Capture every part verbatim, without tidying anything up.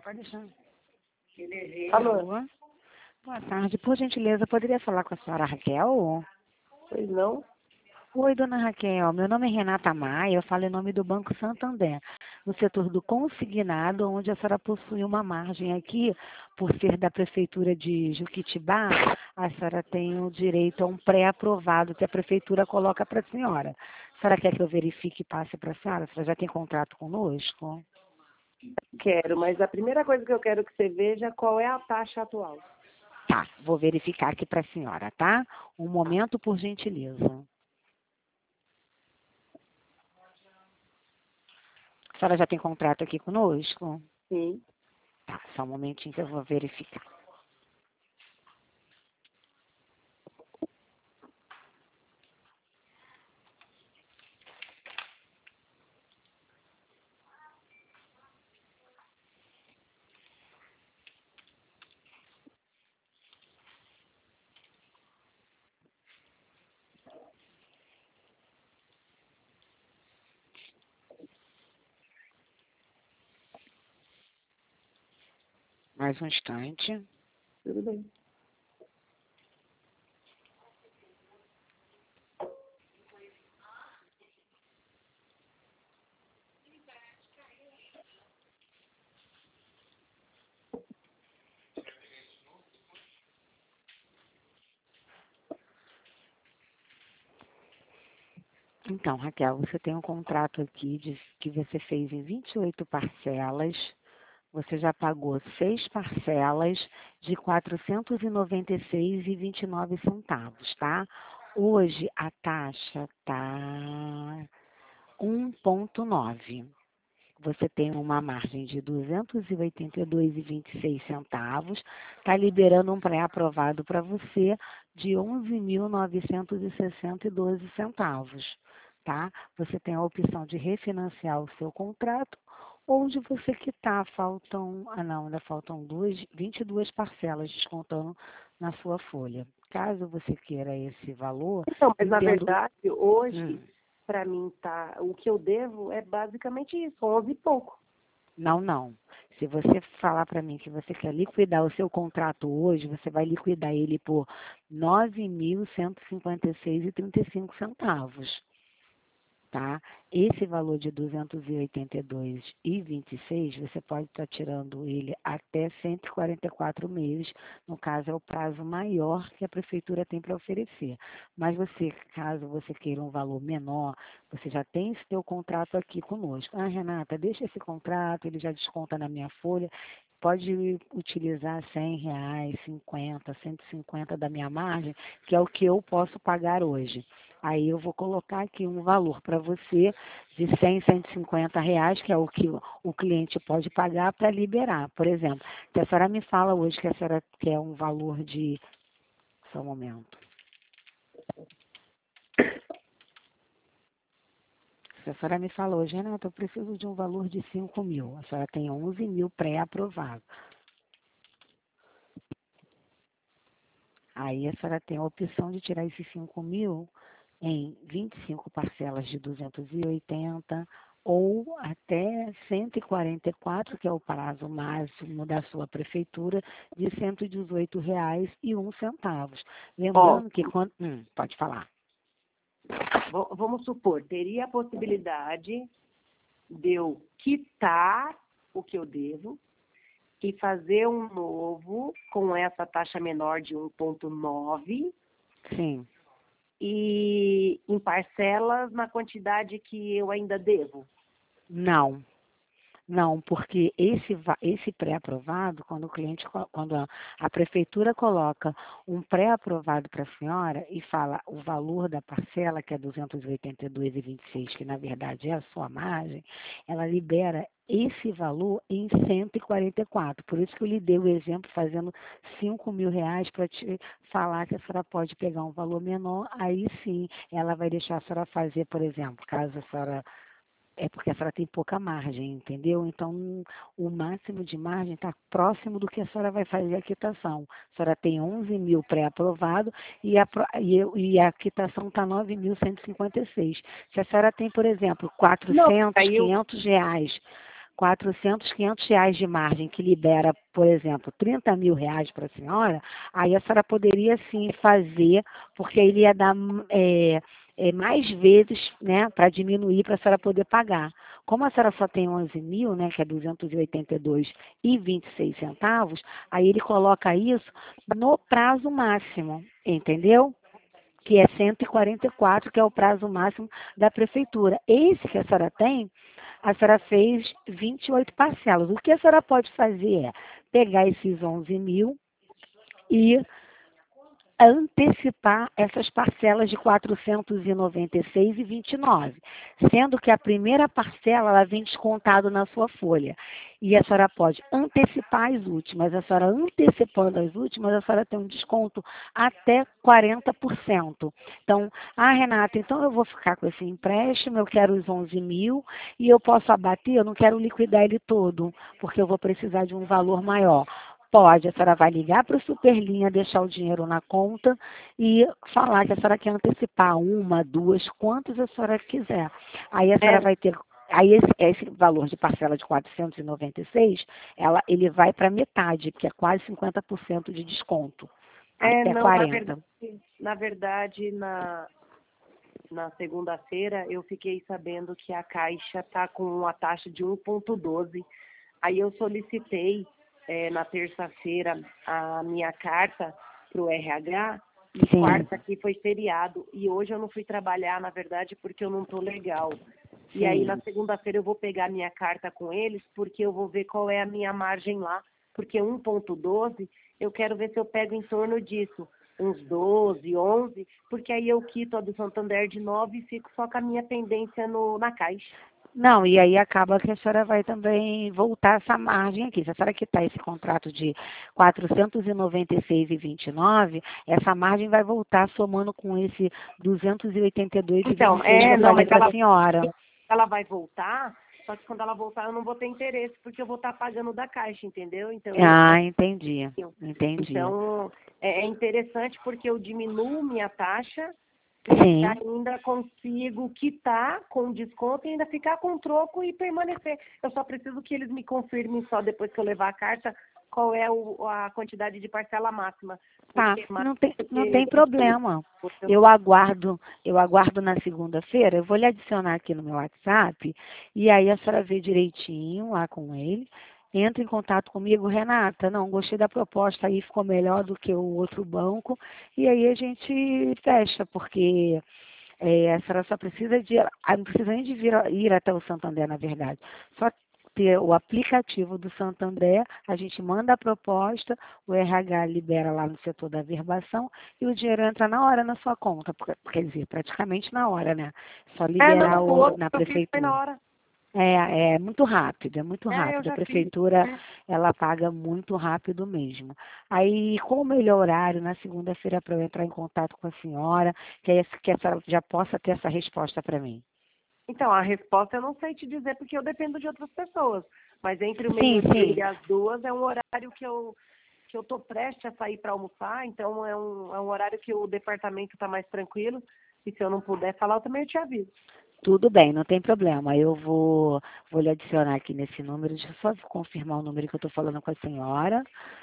Pode deixar. Alô? Alô? Boa tarde. Por gentileza, poderia falar com a senhora Raquel? Pois não? Oi, dona Raquel. Meu nome é Renata Maia. Eu falo em nome do Banco Santander, no setor do consignado, onde a senhora possui uma margem aqui, por ser da Prefeitura de Juquitibá, a senhora tem o direito a um pré-aprovado que a Prefeitura coloca para a senhora. A senhora quer que eu verifique e passe para a senhora? A senhora já tem contrato conosco? Quero, mas a primeira coisa que eu quero que você veja é qual é a taxa atual. Tá, vou verificar aqui para a senhora, tá? Um momento, por gentileza. A senhora já tem contrato aqui conosco? Sim. Tá, só um momentinho que eu vou verificar. Mais um instante. Tudo bem. Então, Raquel, você tem um contrato aqui de, que você fez em vinte e oito parcelas. Você já pagou seis parcelas de quatrocentos e noventa e seis reais e vinte e nove centavos, tá? Hoje a taxa tá um vírgula nove. Você tem uma margem de duzentos e oitenta e dois reais e vinte e seis centavos. Está liberando um pré-aprovado para você de onze mil novecentos e sessenta e doze centavos, tá? Você tem a opção de refinanciar o seu contrato ou de você quitar. Faltam, ah não, ainda faltam duas, vinte e duas parcelas descontando na sua folha. Caso você queira esse valor... Então, mas na entendo... verdade, hoje, Hum. para mim, tá, o que eu devo é basicamente isso, onze e pouco. Não, não. Se você falar para mim que você quer liquidar o seu contrato hoje, você vai liquidar ele por nove mil cento e cinquenta e seis reais e trinta e cinco centavos. Tá? Esse valor de duzentos e oitenta e dois reais e vinte e seis, você pode estar tirando ele até cento e quarenta e quatro meses, no caso é o prazo maior que a prefeitura tem para oferecer. Mas você, caso você queira um valor menor, você já tem esse teu contrato aqui conosco. Ah, Renata, deixa esse contrato, ele já desconta na minha folha. Pode utilizar cem reais, cinquenta, cento e cinquenta da minha margem, que é o que eu posso pagar hoje. Aí eu vou colocar aqui um valor para você de cem, cento e cinquenta reais, que é o que o cliente pode pagar para liberar. Por exemplo, se a senhora me fala hoje que a senhora quer um valor de... Só um momento. Se a senhora me fala hoje, Renata, eu preciso de um valor de cinco mil. A senhora tem onze mil pré-aprovado. Aí a senhora tem a opção de tirar esses cinco mil em vinte e cinco parcelas de duzentos e oitenta ou até cento e quarenta e quatro, que é o prazo máximo da sua prefeitura, de cento e dezoito reais e um centavos. Ó, Lembrando que quando... Hum, pode falar. v- vamos supor, teria a possibilidade de eu quitar o que eu devo e fazer um novo com essa taxa menor de um vírgula nove Sim. e em parcelas na quantidade que eu ainda devo. Não. Não, porque esse, va- esse pré-aprovado, quando o cliente, co- quando a, a prefeitura coloca um pré-aprovado para a senhora e fala o valor da parcela, que é duzentos e oitenta e dois reais e vinte e seis centavos, que na verdade é a sua margem, ela libera esse valor em cento e quarenta e quatro. Por isso que eu lhe dei o exemplo fazendo cinco mil reais para te falar que a senhora pode pegar um valor menor, aí sim ela vai deixar a senhora fazer, por exemplo, caso a senhora é porque a senhora tem pouca margem, entendeu? Então, o máximo de margem está próximo do que a senhora vai fazer a quitação. A senhora tem onze mil pré-aprovado e a, pro- e, eu- e a quitação está nove mil cento e cinquenta e seis. Se a senhora tem, por exemplo, Não, quatrocentos, aí eu, quinhentos reais quatrocentos, quinhentos reais de margem que libera, por exemplo, trinta mil reais para a senhora, aí a senhora poderia sim fazer, porque ele ia dar é, é, mais vezes, né, para diminuir, para a senhora poder pagar. Como a senhora só tem onze mil, né, que é duzentos e oitenta e dois reais e vinte e seis centavos, aí ele coloca isso no prazo máximo, entendeu? Que é cento e quarenta e quatro, que é o prazo máximo da prefeitura. Esse que a senhora tem, a senhora fez vinte e oito parcelas. O que a senhora pode fazer é pegar esses onze mil e antecipar essas parcelas de quatrocentos e noventa e seis reais e vinte e nove centavos, sendo que a primeira parcela ela vem descontado na sua folha. E a senhora pode antecipar as últimas. A senhora antecipando as últimas, a senhora tem um desconto até quarenta por cento. Então, ah, Renata, então eu vou ficar com esse empréstimo, eu quero os onze mil e eu posso abater, eu não quero liquidar ele todo, porque eu vou precisar de um valor maior. Pode, a senhora vai ligar para o Superlinha, deixar o dinheiro na conta e falar que a senhora quer antecipar uma, duas, quantas a senhora quiser. Aí a senhora É, vai ter, aí esse, esse valor de parcela de quatrocentos e noventa e seis, ela, ele vai para metade, que é quase cinquenta por cento de desconto, é, até não, na quarenta por cento. verdade, na verdade, na, na segunda-feira eu fiquei sabendo que a Caixa está com uma taxa de um vírgula doze. Aí eu solicitei é, na terça-feira a minha carta para o R H e Sim. quarta aqui foi feriado. E hoje eu não fui trabalhar, na verdade, porque eu não estou legal. E Sim. aí na segunda-feira eu vou pegar minha carta com eles, porque eu vou ver qual é a minha margem lá. Porque um vírgula doze, eu quero ver se eu pego em torno disso. Uns doze, onze, porque aí eu quito a do Santander de nove e fico só com a minha pendência no, na Caixa. Não, e aí acaba que a senhora vai também voltar essa margem aqui. Se a senhora quitar esse contrato de quatrocentos e noventa e seis reais e vinte e nove centavos, essa margem vai voltar somando com esse duzentos e oitenta e dois reais e Então, vinte e seis é, centavos que eu não, falei mas para a ela, senhora. ela vai voltar, só que quando ela voltar eu não vou ter interesse, porque eu vou estar pagando da Caixa, entendeu? Então, eu, Ah, entendi. Entendi. então é, é interessante porque eu diminuo minha taxa Sim. e ainda consigo quitar com desconto e ainda ficar com troco e permanecer. Eu só preciso que eles me confirmem só depois que eu levar a carta qual é o, a quantidade de parcela máxima. Tá, Porque mais não tem, do não que tem problema. Eu aguardo, eu aguardo na segunda-feira, eu vou lhe adicionar aqui no meu WhatsApp, e aí a senhora vê direitinho lá com ele, entra em contato comigo, Renata, não, gostei da proposta aí, ficou melhor do que o outro banco, e aí a gente fecha, porque é, a senhora só precisa de, ah, não precisa nem de vir, ir até o Santander, na verdade, só ter o aplicativo do Santander, a gente manda a proposta, o R H libera lá no setor da verbação e o dinheiro entra na hora na sua conta, porque- quer dizer, praticamente na hora, né? Só É, liberar não, o o, outro na eu fiz foi na prefeitura. hora. É, é muito rápido, é muito É, eu rápido. A já fiz. prefeitura, É. ela paga muito rápido mesmo. Aí, qual o melhor horário na segunda-feira para eu entrar em contato com a senhora, que, aí, que a senhora já possa ter essa resposta para mim? Então, a resposta eu não sei te dizer porque eu dependo de outras pessoas. Mas entre o Sim, meio-dia sim. e as duas é um horário que eu que eu estou prestes a sair para almoçar, então é um, é um horário que o departamento está mais tranquilo. E se eu não puder falar, eu também te aviso. Tudo bem, não tem problema. Eu vou, vou lhe adicionar aqui nesse número. Deixa eu só confirmar o número que eu estou falando com a senhora.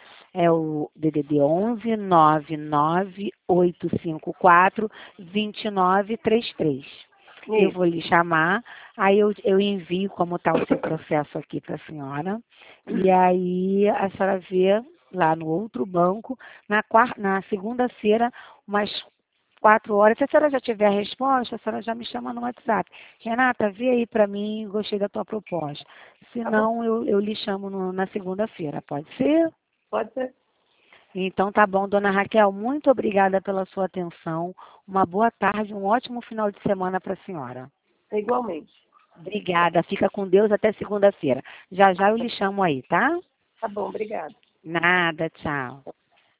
É o D D D onze nove nove oito cinco quatro dois nove três três. Eu Isso. vou lhe chamar, aí eu, eu envio como está o seu processo aqui para a senhora. E aí a senhora vê lá no outro banco, na, quar- na segunda-feira, umas quatro horas. Se a senhora já tiver a resposta, a senhora já me chama no WhatsApp. Renata, vê aí para mim, gostei da tua proposta. Se Tá bom? não, eu, eu lhe chamo no- na segunda-feira, pode ser? Pode ser. Então tá bom, dona Raquel, muito obrigada pela sua atenção. Uma boa tarde, um ótimo final de semana para a senhora. Igualmente. Obrigada, fica com Deus até segunda-feira. Já já eu lhe chamo aí, tá? Tá bom, obrigada. Nada, tchau.